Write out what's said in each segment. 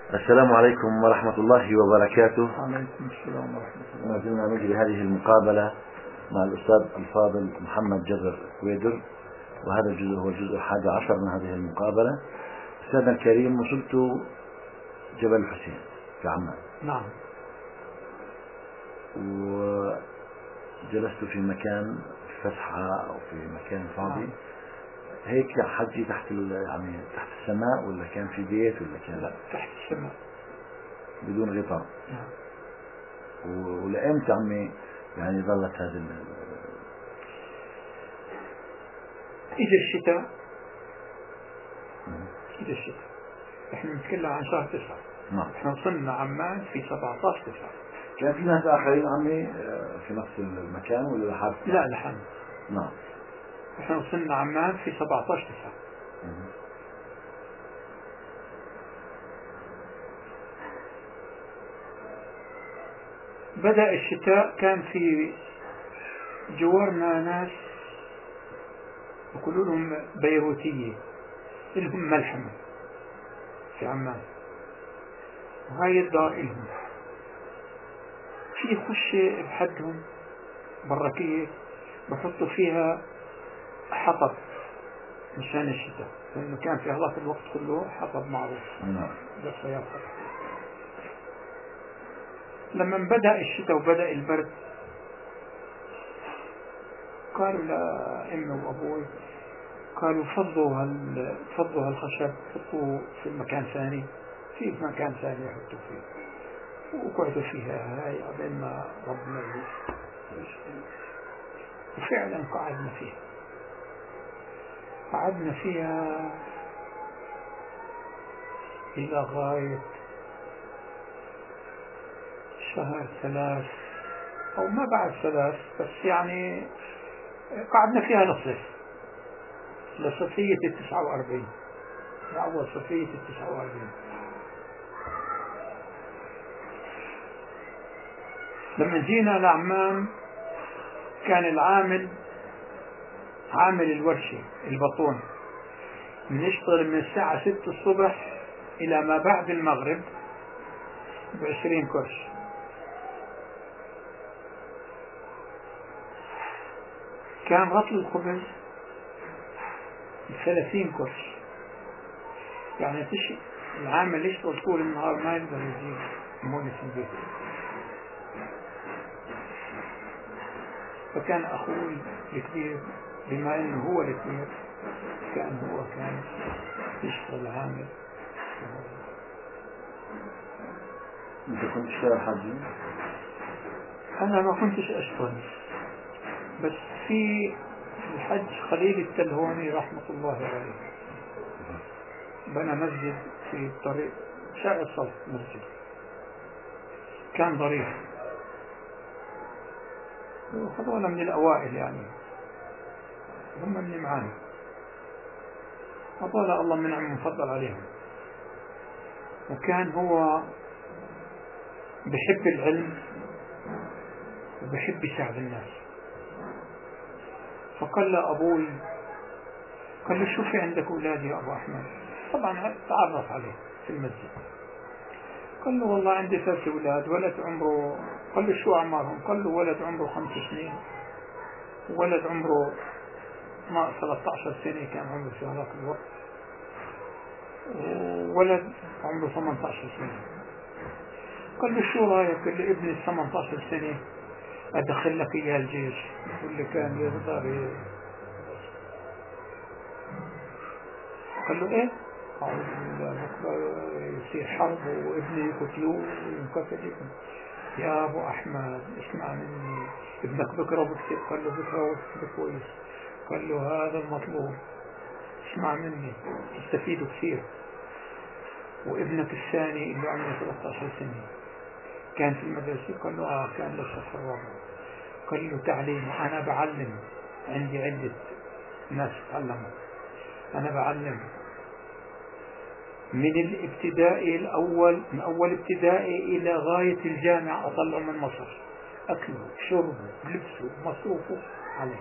السلام عليكم ورحمة الله وبركاته. عليكم السلام ورحمة الله. ما زلنا نجري هذه المقابلة مع الأستاذ الفاضل محمد جبر كويدر، وهذا الجزء هو الجزء 11 من هذه المقابلة. أستاذنا الكريم، وصلت جبل الحسين في عمان. نعم. وجلست في مكان فسحة أو في مكان فاضي. نعم. هيك حجي تحت يعني تحت السماء، ولا كان في بيت، ولا كان؟ لا، تحت السماء بدون غطاء. نعم. ولأمتى عمي يعني ظلت هذه إجا الشتاء. احنا نتكلم عن شهر 9. نعم. احنا وصلنا عمان في 17/9. كان في ناس آخرين عمي في نفس المكان ولا لحد؟ لا، لحد. نعم. احنا وصلنا عمان في 17/9. بدأ الشتاء، كان في جوارنا ناس يقولوا لهم بيروتية، لهم ملحمة في عمان، وهاي الدار إلهم في خشة بحدهم بركية بحطوا فيها حطب مشان الشتاء، لأنه كان في هذاك الوقت كله حطب معروف. بس لما بدأ الشتاء وبدأ البرد، قالوا لأمي وأبوي، قالوا فضوا هالخشب، حطوه في مكان ثاني، في مكان ثاني يحطوا فيه، وقعدوا فيها هاي قبل ما ربنا يشفي. وفعلا قعدنا فيها إلى غاية شهر 3 أو ما بعد 3، بس يعني قعدنا فيها للصيف، لصيفية 49، لأول صيفية 49. لما جينا لعمان، كان العامل عامل الورشة البطون بنشتغل من الساعة 6 الصبح إلى ما بعد المغرب ب20 كرش. كان رطل الخبز ب30 كرش، يعني العامل يشتغل طول النهار ما يقدر يجيب مونة في البيت. فكان أخوي الكبير، بما أنه هو الكبير، كان يشتغل عامل. أنت كنت تشتغل حاجي؟ أنا ما كنتش أشتغل، بس في الحج خليل التلهوني رحمة الله عليه بنى مسجد في طريق شارع الصف، مسجد كان ضريح، وهذول من الأوائل، يعني هم اللي معانا، هذول الله منعم مفضل عليهم. وكان هو بحب العلم وبحب يساعد الناس. فقال له أبوي، قال له شو في عندك أولاد يا أبو أحمد؟ طبعا تعرف عليه في المسجد. قال له والله عندي 3 أولاد، ولد عمره، قال له شو أعمارهم؟ قال له ولد عمره 5 سنين، وولد عمره 13 سنة كان عمره في هذاك الوقت، وولد عمره 18 سنة. قال له شو رأيك؟ قال له ابني 18 سنة أدخل لك إياه الجيش، واللي كان يقدر. قال له إيه؟ بكرة يصير حرب وابني يقتلوه وينقتل. يا أبو أحمد اسمع مني، ابنك بكرة بكتب. قال له بكرة وبكتب كويس. قال له هذا المطلوب، اسمع مني تستفيد كثير. وابنك الثاني اللي عمره 13 سنة كان في المدرسة. قال له كان للصف الرابع. قال له تعليم، أنا بعلم، عندي عدة ناس تعلموا، أنا بعلم من الابتدائي الأول، من أول ابتدائي إلى غاية الجامعة، أطلعه من مصر، أكله شربه لبسه مصروفه عليه.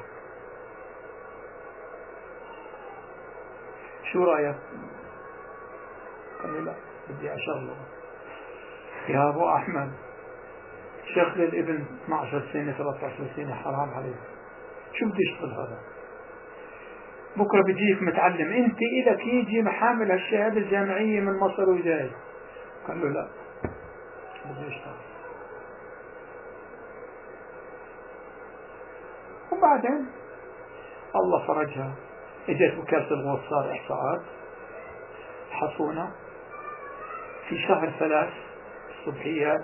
شو رأيك؟ قال له لا، بدي أشغله. يا أبو أحمد شغل الابن 12 سنة 13 سنة حرام عليك، شو بدي يشتغل هذا؟ بكرة بيجيك متعلم، أنت إلك يجي محامل هالشهادة الجامعية من مصر وجاي. قال له لا بدي يشتغل. وبعدين الله فرجها، اجت وكالة الغوث صار إحصاءات حصونا في شهر 3 الصبحيات.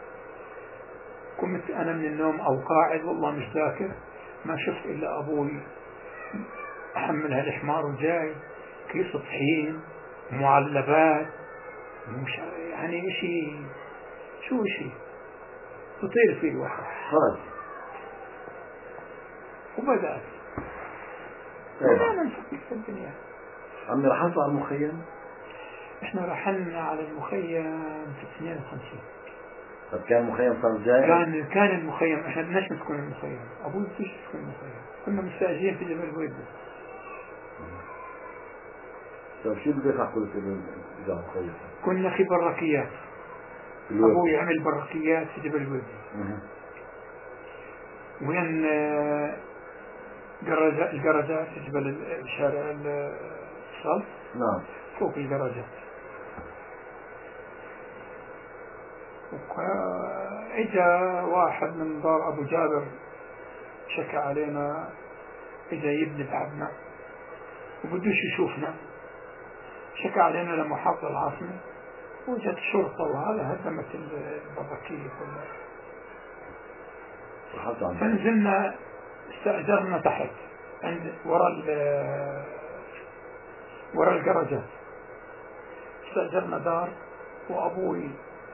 قمت أنا من النوم أو قاعد والله مش ذاكر، ما شفت إلا أبوي أحمل هالحمار وجاي كيس طحين معلبات، مش يعني إشي، شو إشي تطير فيه الواحد. خلاص وبدأت بدأنا نفكر في الدنيا. عمي رحلتوا على المخيم؟ إحنا رحلنا على المخيم في 52. طب كان المخيم صار جاي؟ كان المخيم، إحنا بدناش نسكن المخيم، أبوي بديش يسكن المخيم، كنا مستأجرين في جبل ويدو. طب شو بده يدفع كل إذا مخيم؟ كنا في بركيات، أبوي عمل بركيات في جبل ويدو. وين الجرجات في جبل شارع الصلب. نعم. فوق الجرجات. اجا واحد من دار ابو جابر شكى علينا، اجا يبني بعدنا وبدوش يشوفنا، شكى علينا لمحافظ العاصمة، وجت الشرطة وهذا هدمت البركية كلها. فنزلنا استأجرنا تحت عند ورا الجرجات، استأجرنا دار، وأبوي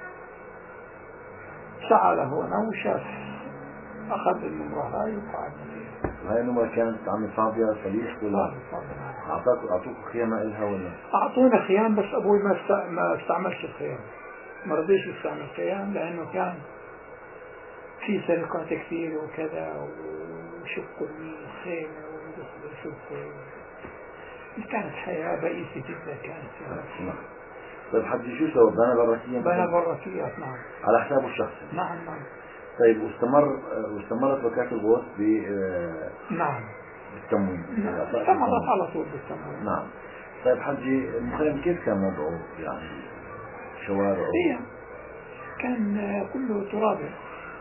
سعى له هنا وشاف، أخذ النمرة هاي وقعدنا فيها. هاي النمرة كانت عم فاضية صليح ولا؟ أعطوك خيمة إلها ولا؟ أعطونا خيام، بس أبوي ما استعملش الخيام، ما رضيش يستعمل الخيام لأنه كان في سرقات كثير وكذا، وشقوا الخيمة ودخلوا شقوا. كانت حياة بئيسة جدا كانت فيها. طيب حجي شو سوى؟ بنى بركيات؟ بنى بركيات نعم. على حسابه الشخصي؟ نعم نعم. طيب واستمرت وكالة الغوث نعم بالتموين؟ نعم استمرت على طول بالتموين. نعم. طيب حجي المخيم كيف كان وضعه؟ يعني شوارعه؟ كان كله ترابي،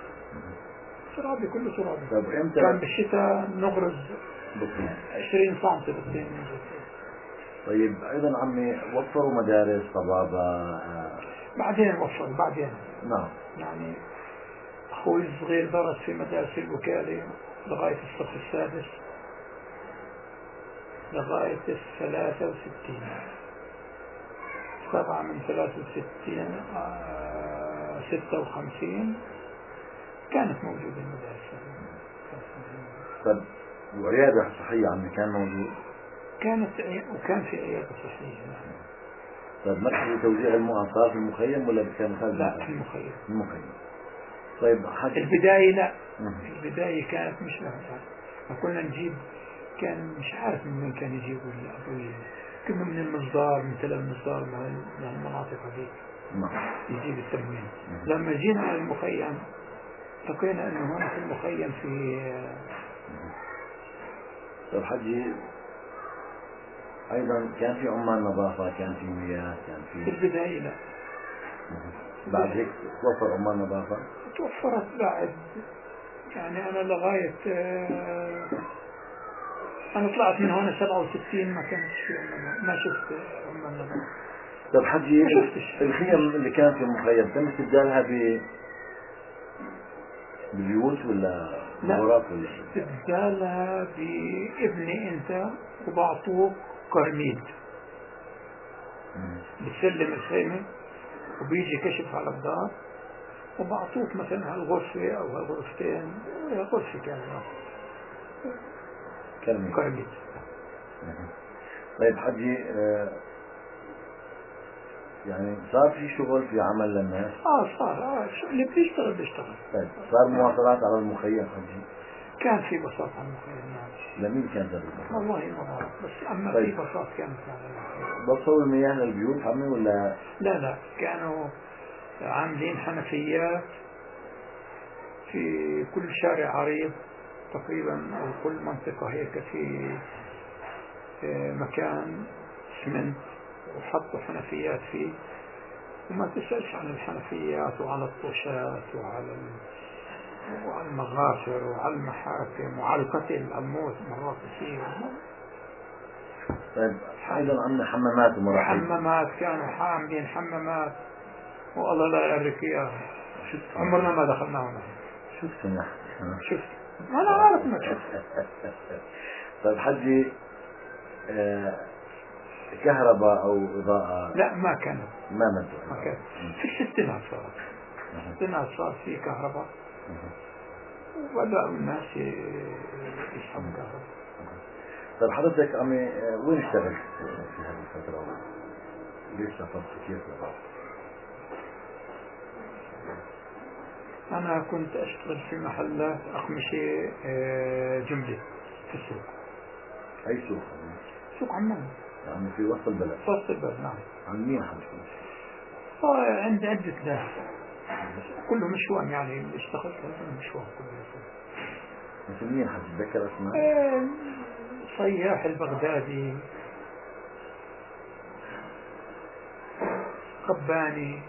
كله ترابي. طيب امتى كان بالشتاء نغرز 20 سم بالطين. طيب ايضا عمي وفروا مدارس طبابة؟ بعدين وفروا بعدين. نعم. يعني اخوي الصغير درس في مدارس الوكالة لغاية الصف السادس، لغاية 63، 7 من 63 56 كانت موجودة المدارس. طيب وعيادة صحية عمي كان موجود؟ وكان في عيادة صحية. طيب مركز توزيع المؤاخاة في المخيم ولا كان خارج؟ لا في المخيم. طيب البداية لا، البداية كانت مش لها، فكنا نجيب، كان مش عارف من وين كان يجيبوا الأبوية، كنا من المصدار، من تل المصدار، من المناطق هذيك يجيب التموين. لما جينا على المخيم لقينا انه هنا في المخيم في. طيب حجي ايضا كان في عمال نظافة، كان في مياه، كان في البداية لا. بعد هيك توفر عمال نظافة؟ توفرت بعد، يعني انا لغاية انا طلعت من هنا 67 ما كانت في عمال، ما شفت عمال نظافة. طيب حجي الخيم اللي كانت في المخيم تم استبدالها ببيوت ولا غرف ولا؟ استبدالها بابني انت وبعطوك قرميد، بتسلم الخيمة وبيجي كشف على الدار وبعطوك مثلا هالغرفة او هالغرفتين، غرفة كاملة قرميد. طيب حجي يعني صار في شغل، في عمل للناس؟ صار اللي بيشتغل. طيب صار مواصلات على المخيم حجي؟ كان في بساط على المخيم. نعم. لمين كان ذا البساط؟ والله ما بعرف، بس أما طيب. في بساط كانت على المخيم. بوصلوا المياه للبيوت عمي ولا؟ لا كانوا عاملين حنفيات في كل شارع عريض تقريبا، أو كل منطقة هيك في مكان اسمنت، وحطوا حنفيات فيه، وما تسألش عن الحنفيات وعلى الطوشات وعلى المغافر وعلى المحاكم وعلى القتل الموت مرات كثير. طيب أيضا عندنا حمامات ومراحيض. حمامات كانوا عاملين حمامات، والله لا يعرف إياها، عمرنا ما دخلنا هنا. شفت سمح؟ شفت؟ ما أنا عارف إنك شفت. طيب حجي كهرباء أو إضاءة؟ لا ما كان. ما كان في الستينات صار. الستينات صار في كهرباء، وبدأوا الناس يسحبوا كهرباء. طيب حضرتك عمي وين اشتغلت في هذه الفترة؟ ليش سافرت كيف لبعض؟ أنا كنت أشتغل في محلات أقمشة جملة في السوق. أي سوق؟ سوق عمان. يعني في وسط البلد؟ في وسط البلد نعم. عن مين حضرتك؟ عند عدة ناس كله مشوان، يعني اللي اشتغلت عندهم مشوان كله. مثل مين حتتذكر اسماء؟ صياح البغدادي، قباني،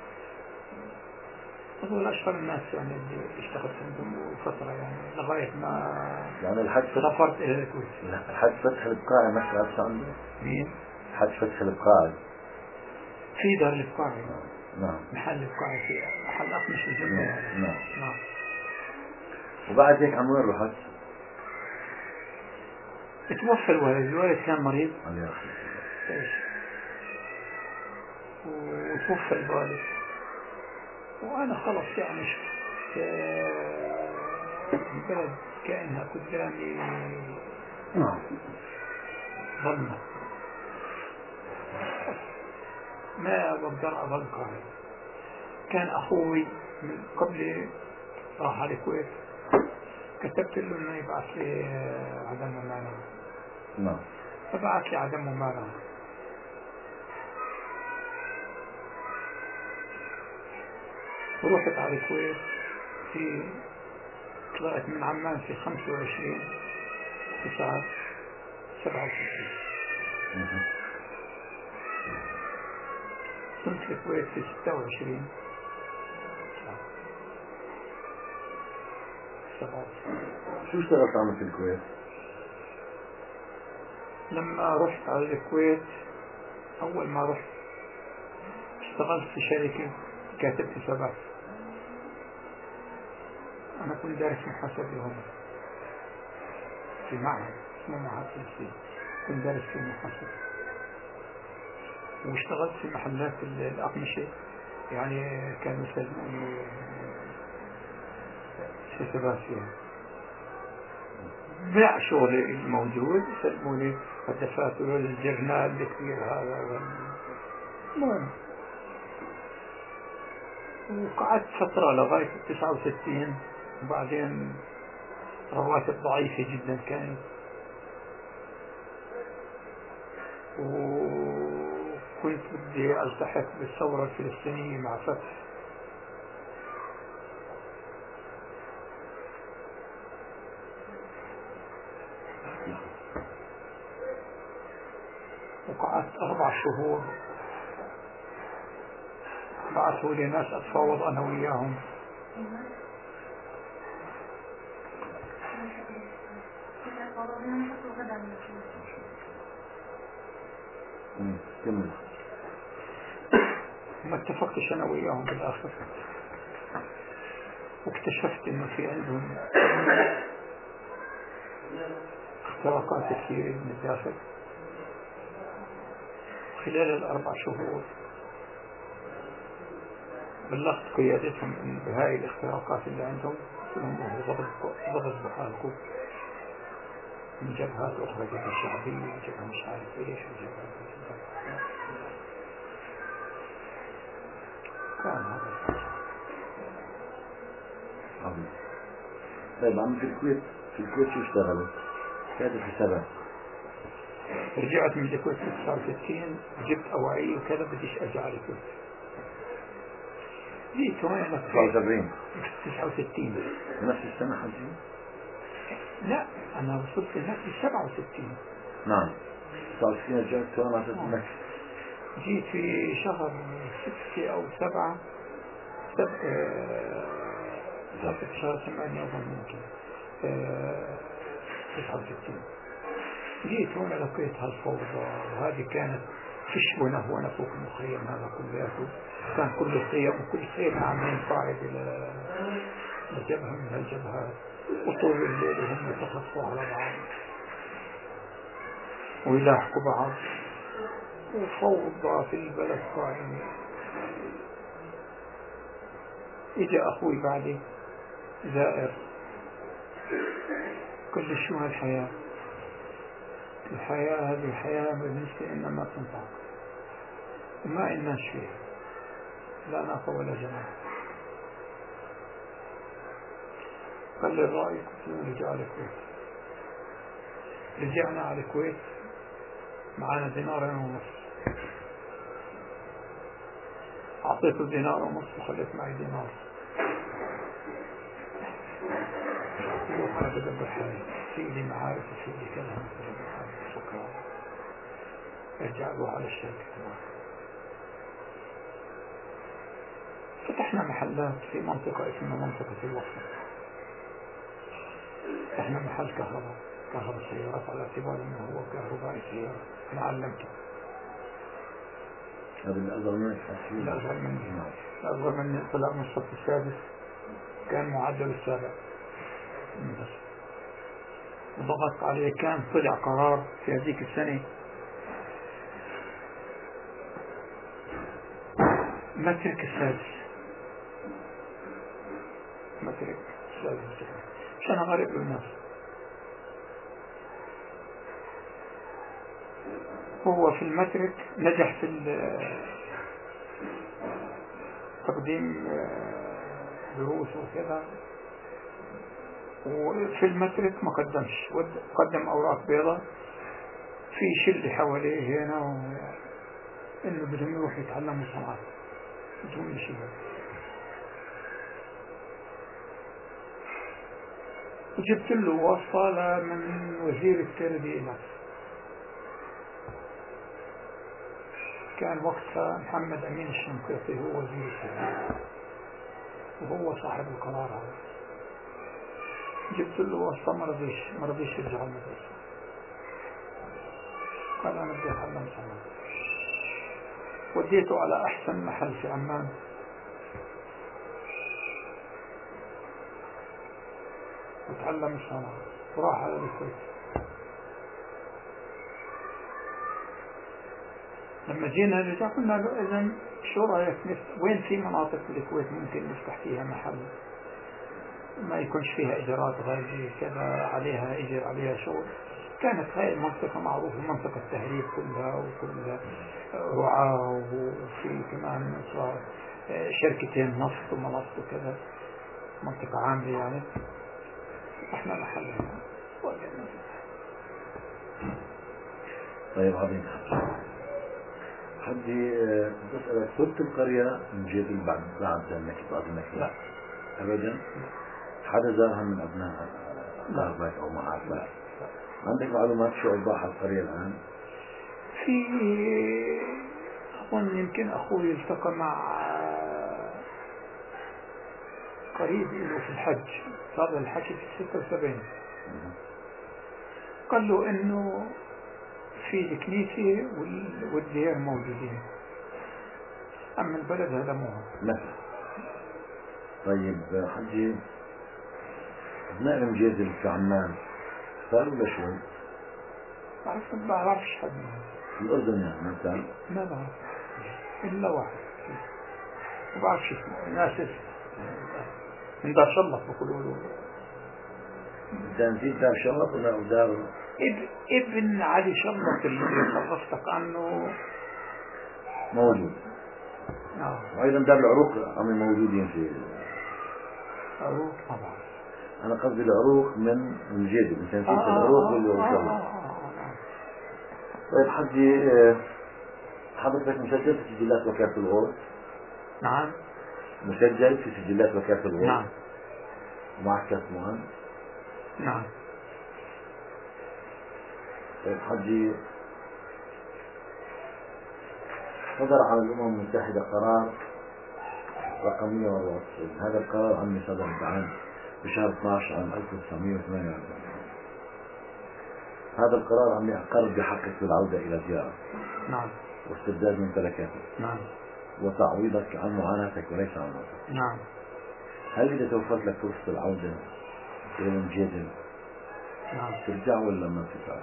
هذول أشهر الناس يعني اللي اشتغلت عندهم فترة، يعني لغاية ما يعني الحج سافرت إلى الكويت. الحج فتح البقاعي ما اشتغلت عنده؟ مين؟ حج فتح البقاعي في دار البقاعي. نعم. محل البقاعي، في محل أقمشة الجملة. نعم. وبعد هيك عم وين رحت؟ اتوفى الوالد كان مريض. الله يرحمه. وتوفى الوالد، وأنا خلص يعني البلد كأنها قدامي ظلمة، ما بقدر أظل قاعد. كان أخوي من قبل راح على الكويت، كتبت له إنه يبعث لي عدم ممانعة. نعم. فبعث لي عدم ممانعة، ورحت على الكويت. طلعت من عمان في 25/9/67. كنت في الكويت في 26/7. شو اشتغلت عمل في الكويت؟ لما رحت على الكويت، أول ما رحت اشتغلت في شركة كاتب حسابات. أنا كنت دارس محاسبة هنا في معهد اسمه معهد فلسطين، كنت دارس في المحاسبة، واشتغلت في محلات الأقمشة، يعني كانوا يسلموني حسابات فيها، بيع شغلي الموجود يسلموني الدفاتر الجرنال الكبير هذا. المهم وقعدت فترة لغاية 69، وبعدين رواتب ضعيفة جدا كانت، وكنت بدي ألتحق بالثورة الفلسطينية مع فتح. وقعدت 4 شهور، بعثوا لي ناس أتفاوض أنا وياهم. كمل. ما اتفقتش أنا وياهم بالآخر، واكتشفت إنه في عندهم اختراقات كثيرة من الداخل. خلال ال4 شهور بلغت قيادتهم إن بهاي الاختراقات اللي عندهم، لهم ضبط بحالكم من جبهات أخرى، جبهة شعبية، جبهة مش عارف إيش، وجبهة كان هذا. طيب عم في الكويت في الكويت شو اشتغلت؟ كانت في 7. رجعت من الكويت في 69 جبت أوعي وكذا بديش أرجع الكويت. جيت وين 79 69 نفس السنة حجي؟ لا أنا وصلت هناك في 67. نعم 69 رجعت وأنا أساس مكة. جيت في شهر 6 أو 7 في شهر 8 أظن ممكن 69. جيت هون لقيت هالفوضى وهذه كانت فيش ونهونة فوق المخيم هذا كله. كان كل خيم وكل خيم عاملين قاعد إلى جبهة من هالجبهات وطول الليل هم يتخطوا على بعض ويلاحقوا بعض وفوضى في البلد قائمة. إجا أخوي بعدي زائر قال شو هالحياة؟ الحياة هذه الحياة بالنسبة لنا ما تنفع وما إلناش فيها لا ناقة ولا جماعة. قال لي رأيك نرجع على الكويت. رجعنا على الكويت معانا 1.5 دينار. أعطيته 1.5 دينار وخليت معي 1 دينار. وأنا بدبر حالي في لي معارف وفي لي كذا بدبر حالي سكر. ارجع له على الشركة. فتحنا محلات في منطقة اسمها منطقة الوسط. فتحنا محل كهرباء سيارات على اعتبار انه هو كهربائي سيارة. انا علمته. هذا الأصغر منك حسين؟ الأصغر مني. الأصغر مني طلع من الصف السادس كان معدل 7 بس. وضغط عليه كان طلع قرار في هذيك السنة مترك السادس عشان أغرب الناس. هو في المترك نجح في تقديم دروس وكذا وفي المترك ما قدمش قدم أوراق بيضاء في شل حواليه هنا إنه بدهم يروح يتعلموا صناعة بدون شباب. وجبت له وصفة من وزير التربية نفسه كان وقتها محمد أمين الشنقيطي هو وزير التربية وهو صاحب القرار هذا. جبت له وصفة ما رضيش يرجع المدرسة. قال أنا بدي أتعلم صناعة. وديته على أحسن محل في عمان وتعلم الصناعة وراح على الكويت. لما جينا نرجع قلنا له إذن شو رأيك وين في مناطق في الكويت ممكن نفتح فيها محل ما يكونش فيها إجراءات غازية كذا عليها إجر عليها شغل. كانت هاي المنطقة معروفة منطقة التهريب كلها وكلها رعاة وفي كمان صار شركتين نفط ومناطق وكذا منطقة عامة يعني. احنا محلنا وجدنا. طيب عظيم. حدي بسألك صرت القرية من جيد بعد ذلك بعد المكان؟ لا أبدا. حدا زارها من أبناء أقاربك أو معارفك؟ عندك معلومات شو أوضاع القرية الآن؟ في أظن يمكن أخوي التقى مع قريب له في الحج صار الحج في 76 قال له إنه في الكنيسة والديار موجودين أما البلد هذا مو مثلا. طيب حجي أبناء المجيز اللي في عمان صاروا ولا شوي؟ ما بعرفش حد في الأردن يعني مثلا؟ ما بعرف إلا واحد ما بعرفش اسمه ناس من دار شلط بقولوا له تنزيل دار شلط ولا دار ابن علي شلط اللي خلصتك عنه موجود. وأيضا دار العروق هم موجودين في عروق طبعا. أنا قصدي العروق من الجيد، أنت نسيت العروق والجلد. طيب حجي، حضرتك مسجل في سجلات وكالة الغوث؟ نعم. مسجل في سجلات وكالة الغوث؟ نعم. ومعك كاس مهن؟ نعم. طيب حجي، صدر على الأمم المتحدة قرار رقم 194. هذا القرار عمي صدر بعام بشهر 12 عام 1948. هذا القرار عمي أقر بحقك بالعودة إلى ديارك. نعم. واستبداد ممتلكاتك. نعم. وتعويضك عن معاناتك وليس عن موتك. نعم. هل إذا توفرت لك فرصة العودة إلى المجيدل نعم. ترجع ولا ما ترجع؟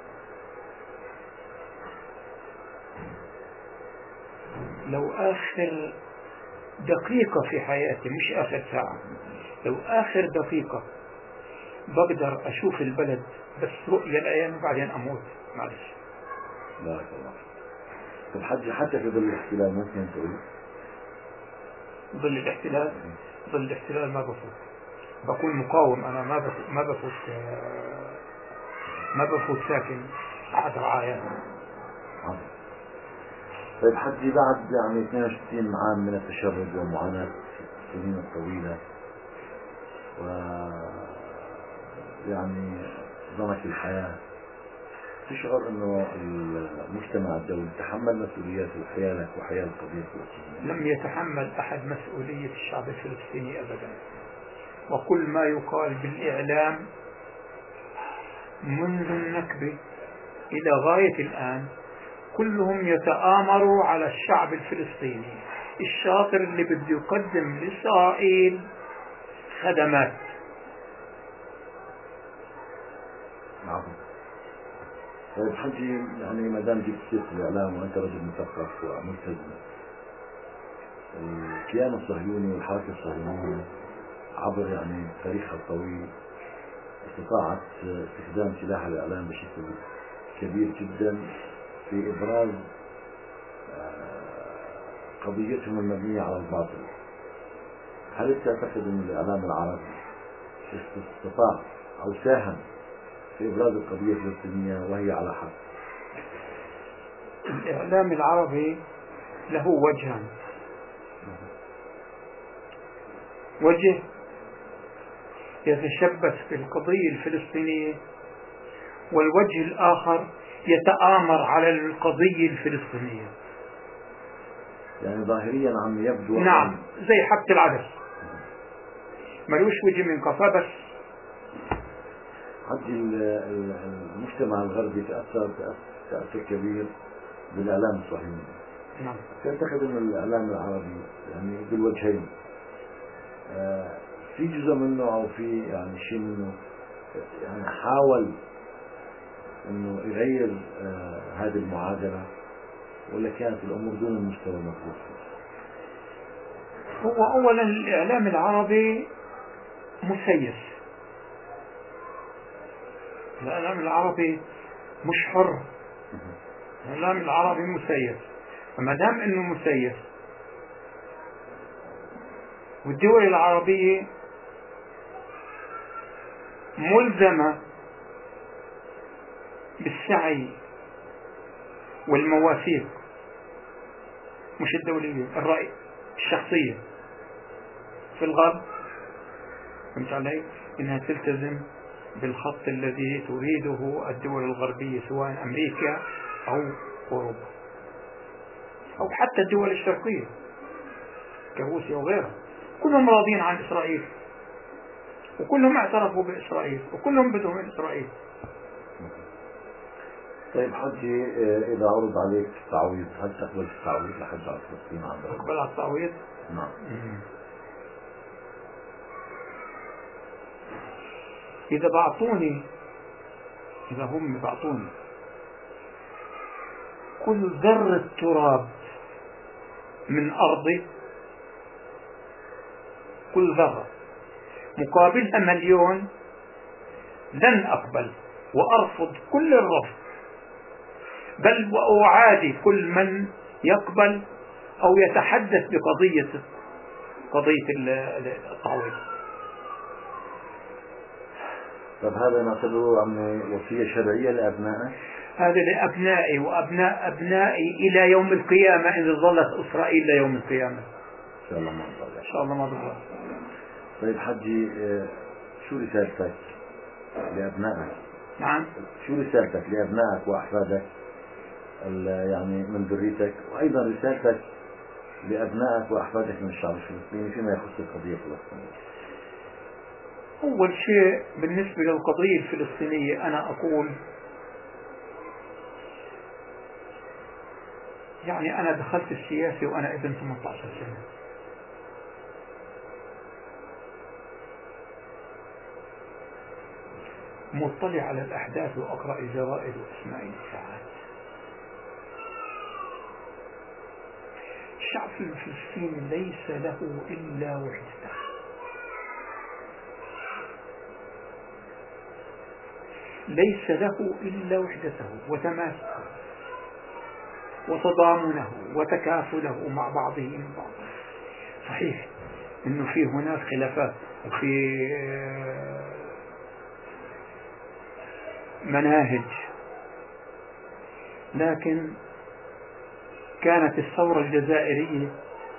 لو آخر دقيقة في حياتي، مش آخر ساعة، لو آخر دقيقة بقدر أشوف البلد بس رؤية العين وبعدين أموت، معلش. بارك الله. طب حجي، حتى في ظل الاحتلال ممكن تقول؟ ظل الاحتلال، ظل الاحتلال ما بفوت، بكون مقاوم. أنا ما بفوت ساكن أحد رعايا. طيب حجي، بعد يعني 62 عام من التشرد ومعاناة السنين الطويلة و يعني ضنك الحياة، تشعر انه المجتمع الدولي تحمل مسؤوليات حيالك وحياة القضية الفلسطينية؟ لم يتحمل أحد مسؤولية الشعب الفلسطيني أبدا. وكل ما يقال بالإعلام منذ النكبة إلى غاية الآن كلهم يتآمروا على الشعب الفلسطيني الشاطر اللي بده يقدم لإسرائيل خدمات. نعم. طيب حجي، يعني ما دام جبت سيرة الإعلام وأنت رجل مثقف وملتزم، الكيان الصهيوني والحركة الصهيونية عبر يعني تاريخها الطويل استطاعت استخدام سلاح الإعلام بشكل كبير جدا في إبراز قضيتهم المبنية على الباطل. هل تعتقد أن الإعلام العربي استطاع أو ساهم في إبراز القضية الفلسطينية وهي على حق؟ الإعلام العربي له وجهان: وجه يتشبث بالقضية الفلسطينية، والوجه الآخر يتآمر على القضية الفلسطينية. يعني ظاهريا عم يبدو. نعم، زي حبة العدس، ملوش وجه من قفاه بس. حتى المجتمع الغربي تأثر كبير بالإعلام الصهيوني. نعم. تعتقد أن الإعلام العربي يعني بالوجهين في جزء منه أو في يعني شيء منه يعني حاول أنه يغير هذه المعادلة، ولا كانت الأمور دون المستوى المطلوب؟ هو أولا الإعلام العربي مسيس. الإعلام العربي مش حر، الإعلام العربي مسيس. فما دام إنه مسيس والدول العربية ملزمة بالسعي والمواثيق، مش الدولية، الرأي الشخصية في الغرب، فهمت علي؟ إنها تلتزم بالخط الذي تريده الدول الغربية، سواء أمريكا أو أوروبا أو حتى الدول الشرقية كروسيا وغيرها. كلهم راضين عن إسرائيل، وكلهم اعترفوا بإسرائيل، وكلهم بدهم من إسرائيل. طيب حجي، إذا عرض عليك تعويض، هل تقبل التعويض لحج على فلسطين عن ذلك؟ أقبل على التعويض؟ نعم. إذا بعطوني، إذا هم بعطوني كل ذرة تراب من أرضي، كل ذرة مقابلها مليون، لن أقبل وأرفض كل الرفض، بل وأعادي كل من يقبل أو يتحدث بقضية التعويض. طب هذا نعتبره عمي وصية شرعية لأبنائك؟ هذا لأبنائي وأبناء أبنائي إلى يوم القيامة، إذا ظلت إسرائيل إلى يوم القيامة إن شاء الله ما ضل. إن شاء الله ما ضل. طيب حجي، شو رسالتك لأبنائك؟ نعم. شو رسالتك لأبنائك وأحفادك يعني من ذريتك، وأيضا رسالتك لأبنائك وأحفادك من الشعب الفلسطيني فيما يخص القضية الفلسطينية؟ أول شيء بالنسبة للقضية الفلسطينية أنا أقول يعني أنا دخلت السياسة وأنا ابن 18 سنة، مطلع على الأحداث وأقرأ الجرائد وأسمع الإشاعات. الشعب الفلسطيني ليس له إلا وحدته، ليس له إلا وحدته وتماسكه وتضامنه وتكافله مع بعضه من بعض. صحيح إنه في هناك خلافات وفي مناهج، لكن كانت الثورة الجزائرية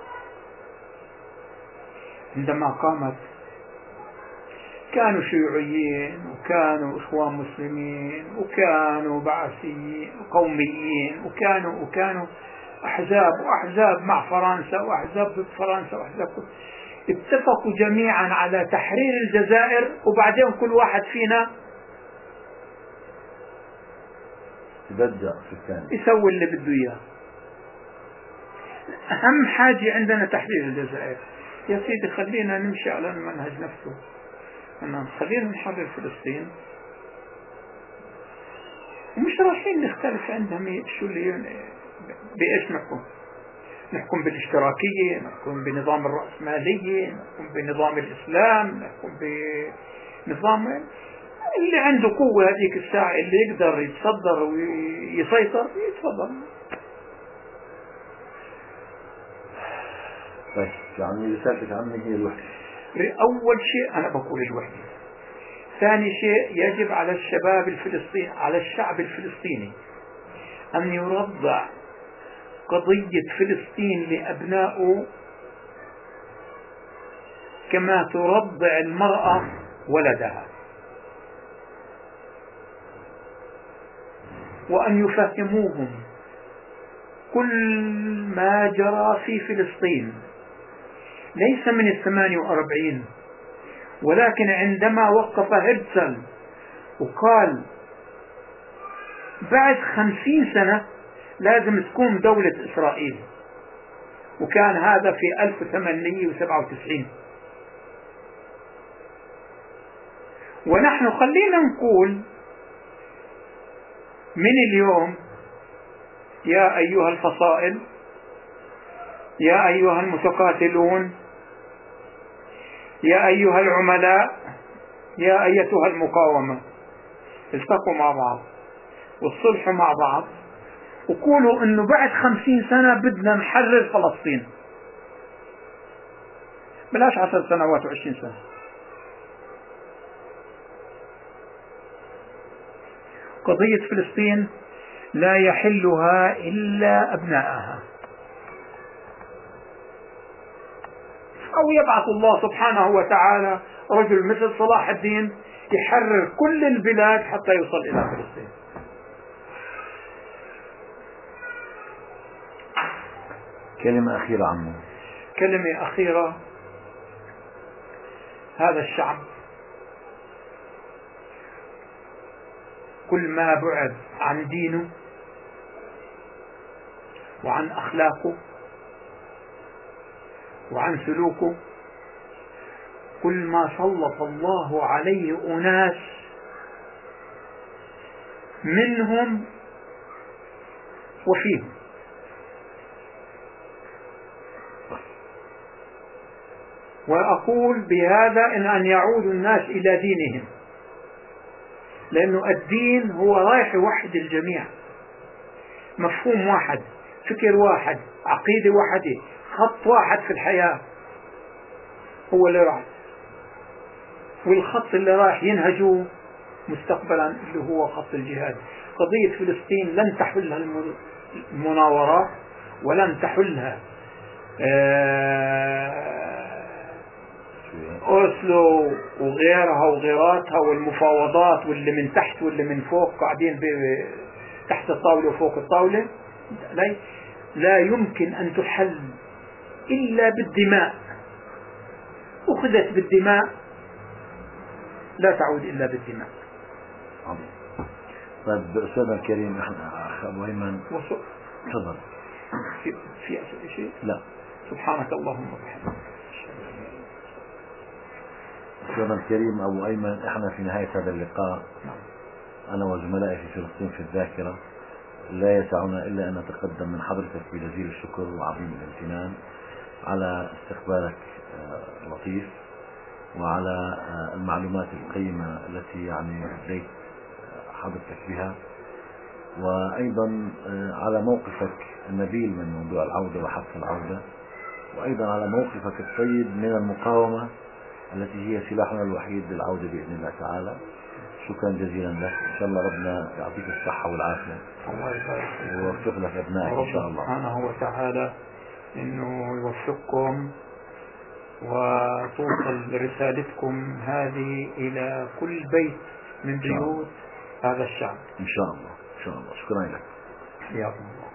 عندما قامت كانوا شيوعيين وكانوا إخوان مسلمين وكانوا بعثيين وقوميين وكانوا أحزاب مع فرنسا وأحزاب ضد فرنسا وأحزاب اتفقوا جميعا على تحرير الجزائر، وبعدين كل واحد فينا يسوي اللي بده إياه. أهم حاجة عندنا تحرير الجزائر. يا سيدي خلينا نمشي على المنهج نفسه، خلينا نحرر فلسطين، ومش رايحين نختلف عندهم شو اللي بإيش نحكم بالاشتراكية، نحكم بنظام الرأسمالية، نحكم بنظام الإسلام، نحكم بنظام اللي عنده قوة هذيك الساعة، اللي يقدر يتصدر ويسيطر يتفضل. طيب يعني رسالتك عمي هي الوحدة. أول شيء أنا بقول الوحدة. ثاني شيء يجب على الشباب الفلسطيني، على الشعب الفلسطيني أن يرضع قضية فلسطين لأبنائه كما ترضع المرأة ولدها، وأن يفهموهم كل ما جرى في فلسطين ليس من 48، ولكن عندما وقف هرتزل وقال بعد 50 سنة لازم تكون دولة إسرائيل، وكان هذا في 1897. ونحن خلينا نقول من اليوم يا أيها الفصائل، يا أيها المتقاتلون، يا أيها العملاء، يا أيتها المقاومة، التقوا مع بعض والصلحوا مع بعض وقولوا إنه بعد 50 سنة بدنا نحرر فلسطين، بلاش 10 سنوات و20 سنة. قضية فلسطين لا يحلها إلا أبنائها، أو يبعث الله سبحانه وتعالى رجل مثل صلاح الدين يحرر كل البلاد حتى يوصل إلى فلسطين. كلمة أخيرة عمو. كلمة أخيرة. هذا الشعب كل ما بعد عن دينه وعن أخلاقه وعن سلوكه، كل ما سلط الله عليه أناس منهم وفيهم. وأقول بهذا إن أن يعود الناس إلى دينهم، لأنه الدين هو رايح يوحد الجميع، مفهوم واحد، فكر واحد، عقيدة واحدة، خط واحد في الحياة هو اللي راح، والخط اللي راح ينهجه مستقبلا اللي هو خط الجهاد. قضية فلسطين لن تحلها المناورات، ولن تحلها أوسلو وغيرها وغيراتها والمفاوضات، واللي من تحت واللي من فوق قاعدين تحت الطاولة وفوق الطاولة. لا يمكن أن تحل إلا بالدماء. أخذت بالدماء لا تعود إلا بالدماء. طيب أستاذنا الكريم، أبو أيمن تفضل. في أسئلة شيء؟ لا. سبحانك اللهم وبحمدك. أستاذنا الكريم أبو أيمن، إحنا في نهاية هذا اللقاء أنا وزملائي في فلسطين في الذاكرة لا يسعنا إلا أن نتقدم من حضرتك بجزيل الشكر وعظيم الامتنان على استقبالك اللطيف، وعلى المعلومات القيمة التي يعني أديت حضرتك بها، وأيضا على موقفك النبيل من موضوع العودة وحق العودة، وأيضا على موقفك الطيب من المقاومة التي هي سلاحنا الوحيد للعودة بإذن الله تعالى. شكرا جزيلا لك، إن شاء الله ربنا يعطيك الصحة والعافية ويوفق لك أبنائك إن شاء الله سبحانه وتعالى، إنه يوفقكم وتوصل رسالتكم هذه إلى كل بيت من بيوت هذا الشعب إن شاء الله. إن شاء الله. شكرا لك. حياكم الله.